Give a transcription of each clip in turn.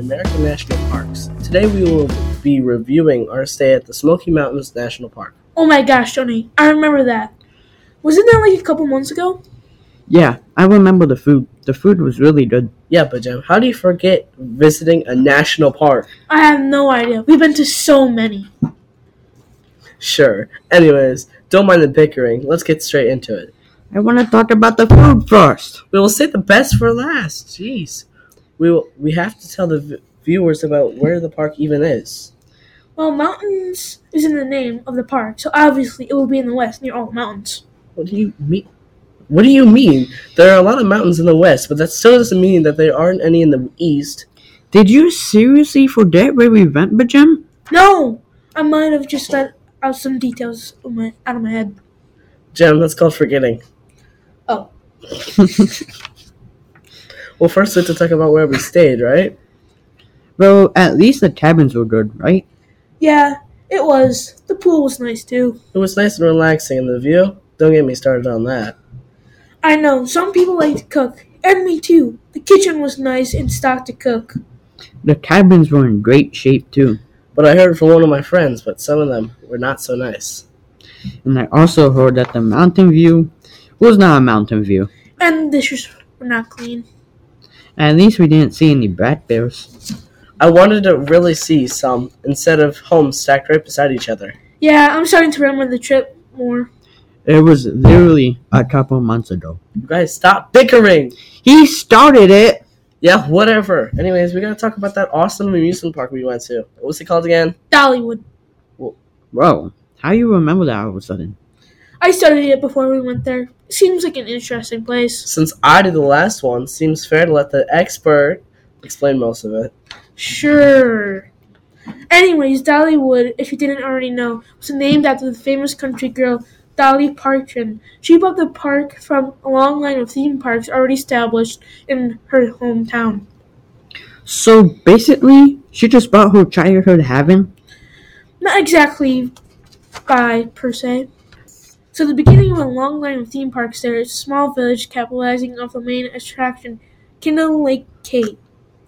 American National Parks. Today we will be reviewing our stay at the Smoky Mountains National Park. Oh my gosh, Tony, I remember that. Wasn't that like a couple months ago? Yeah, I remember the food. The food was really good. Yeah, but Jim, how do you forget visiting a national park? I have no idea. We've been to so many. Sure. Anyways, don't mind the bickering. Let's get straight into it. I want to talk about the food first. We will save the best for last. Jeez. We have to tell the viewers about where the park even is. Well, mountains is in the name of the park, so obviously it will be in the west near all the mountains. What do you mean? What do you mean? There are a lot of mountains in the west, but that still doesn't mean that there aren't any in the east. Did you seriously forget where we went, Bajam? No! I might have just let out some details out of my head. Jim, that's called forgetting. Oh. Well, first we have to talk about where we stayed, right? Well, at least the cabins were good, right? Yeah, it was. The pool was nice too. It was nice and relaxing, and the view? Don't get me started on that. I know, some people like to cook, and me too. The kitchen was nice and stocked to cook. The cabins were in great shape, too. But I heard from one of my friends, but some of them were not so nice. And I also heard that the mountain view was not a mountain view. And the dishes were not clean. At least we didn't see any black bears. I wanted to really see some, instead of homes stacked right beside each other. Yeah, I'm starting to remember the trip more. It was literally a couple months ago. You guys, stop bickering! He started it! Yeah, whatever. Anyways, we gotta talk about that awesome amusement park we went to. What's it called again? Dollywood. Bro, how you remember that all of a sudden? I studied it before we went there. It seems like an interesting place. Since I did the last one, seems fair to let the expert explain most of it. Sure. Anyways, Dollywood, if you didn't already know, was named after the famous country girl Dolly Parton. She bought the park from a long line of theme parks already established in her hometown. So basically, she just brought her childhood heaven? Not exactly by per se. So the beginning of a long line of theme parks there is a small village capitalizing off the main attraction, Kindle Lake Kate.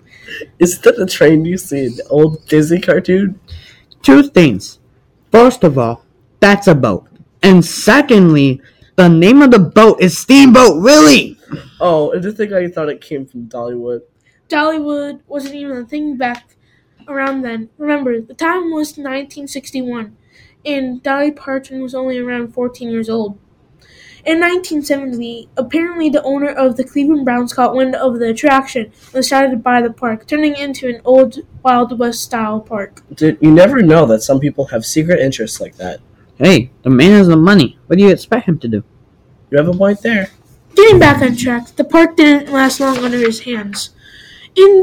Is that the train you see in the old Disney cartoon? Two things. First of all, that's a boat. And secondly, the name of the boat is Steamboat Willie! Oh, and to think I thought it came from Dollywood. Dollywood wasn't even a thing back around then. Remember, the time was 1961, and Dolly Parton was only around 14 years old. In 1970, apparently the owner of the Cleveland Browns caught wind of the attraction and decided to buy the park, turning it into an old Wild West-style park. Dude, you never know that some people have secret interests like that. Hey, the man has the money. What do you expect him to do? You have a point there. Getting back on track, the park didn't last long under his hands. In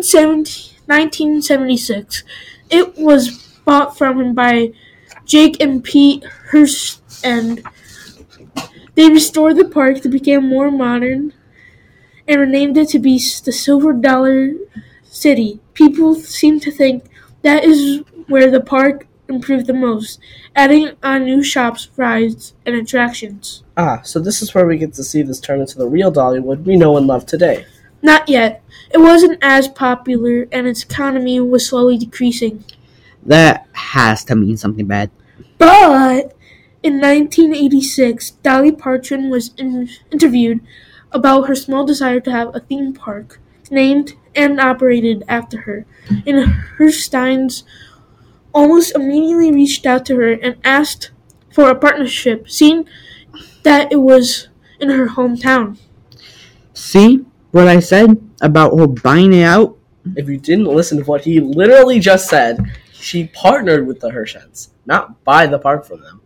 1976, it was bought from him by Jake and Pete Hurst, and they restored the park to become more modern and renamed it to be the Silver Dollar City. People seem to think that is where the park improved the most, adding on new shops, rides, and attractions. Ah, so this is where we get to see this turn into the real Dollywood we know and love today. Not yet. It wasn't as popular, and its economy was slowly decreasing. That has to mean something bad. But in 1986, Dolly Parton was interviewed about her small desire to have a theme park named and operated after her, and Hersteins almost immediately reached out to her and asked for a partnership, seeing that it was in her hometown. See what I said about her buying it out? If you didn't listen to what he literally just said, she partnered with the Hershens, not buy the park from them.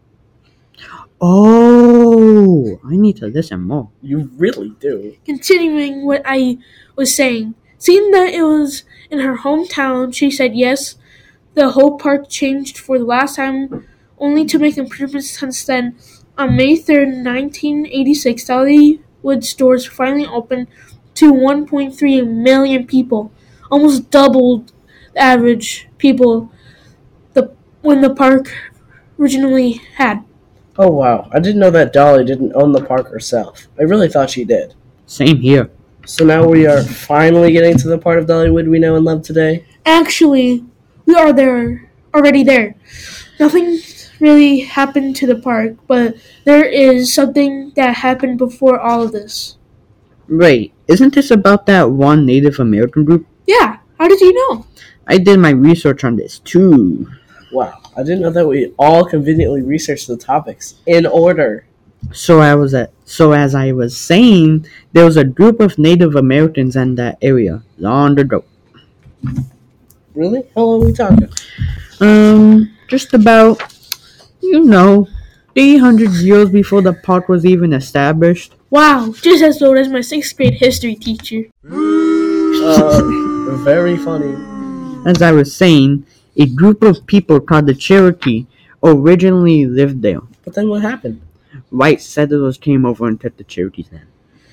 Oh, I need to listen more. You really do. Continuing what I was saying, seeing that it was in her hometown, she said yes. The whole park changed for the last time, only to make improvements since then. On May 3rd, 1986, Dollywood stores finally opened to 1.3 million people, almost doubled the average people when the park originally had. Oh wow, I didn't know that Dolly didn't own the park herself. I really thought she did. Same here. So now we are finally getting to the part of Dollywood we know and love today. Actually, we are already there. Nothing really happened to the park, but there is something that happened before all of this. Wait, isn't this about that one Native American group? Yeah, how did you know? I did my research on this too. Wow, I didn't know that we all conveniently researched the topics in order. So as I was saying, there was a group of Native Americans in that area long ago. Really? How long are we talking? Just about 300 years before the park was even established. Wow, just as old as my 6th grade history teacher. Very funny. As I was saying, a group of people called the Cherokee originally lived there. But then what happened? White settlers came over and took the Cherokee's land.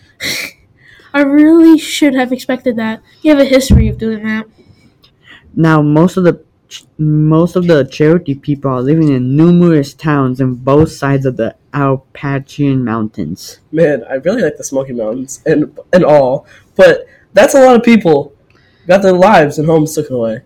I really should have expected that. You have a history of doing that. Now, most of the Cherokee people are living in numerous towns on both sides of the Appalachian Mountains. Man, I really like the Smoky Mountains and all, but that's a lot of people got their lives and homes taken away.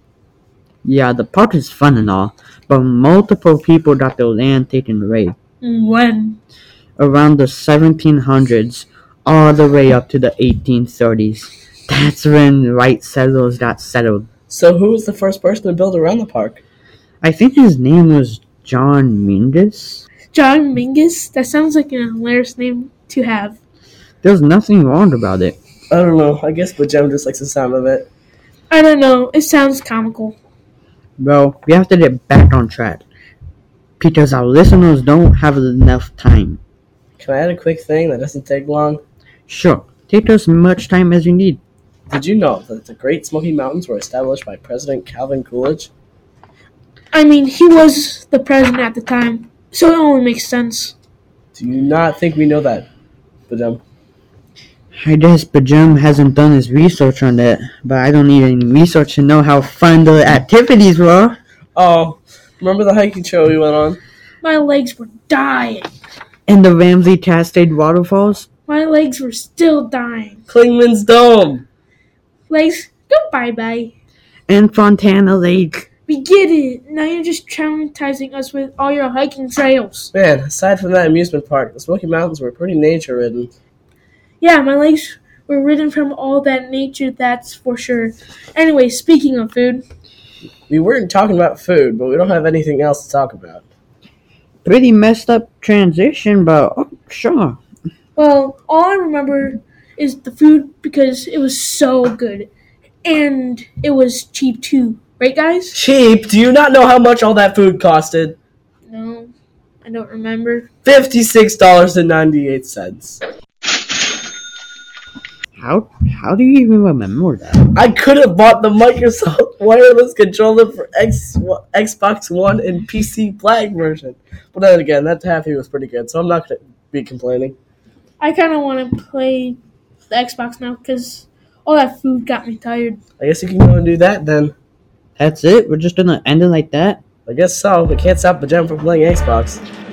Yeah, the park is fun and all, but multiple people got their land taken away. When? Around the 1700s, all the way up to the 1830s. That's when white settlers got settled. So who was the first person to build around the park? I think his name was John Mingus. John Mingus? That sounds like an hilarious name to have. There's nothing wrong about it. I don't know. I guess Bajem just likes the sound of it. I don't know. It sounds comical. Well, we have to get back on track because our listeners don't have enough time. Can I add a quick thing that doesn't take long? Sure, take as much time as you need. Did you know that the Great Smoky Mountains were established by President Calvin Coolidge? I mean, he was the president at the time, so it only makes sense. Do you not think we know that, Bajem? I guess Bajem hasn't done his research on that, but I don't need any research to know how fun the activities were. Oh, remember the hiking trail we went on? My legs were dying. And the Ramsey Cascade waterfalls? My legs were still dying. Klingman's Dome! Legs, go bye-bye. And Fontana Lake. We get it. Now you're just traumatizing us with all your hiking trails. Man, aside from that amusement park, the Smoky Mountains were pretty nature-ridden. Yeah, my legs were ridden from all that nature, that's for sure. Anyway, speaking of food. We weren't talking about food, but we don't have anything else to talk about. Pretty messed up transition, but sure. Well, all I remember is the food because it was so good. And it was cheap too. Right, guys? Cheap? Do you not know how much all that food costed? No, I don't remember. $56.98. How do you even remember that? I could have bought the Microsoft wireless controller for Xbox One and PC Black version. But then again, that taffy was pretty good, so I'm not going to be complaining. I kind of want to play the Xbox now because all that food got me tired. I guess you can go and do that then. That's it? We're just gonna end it like that? I guess so. We can't stop the gem from playing Xbox.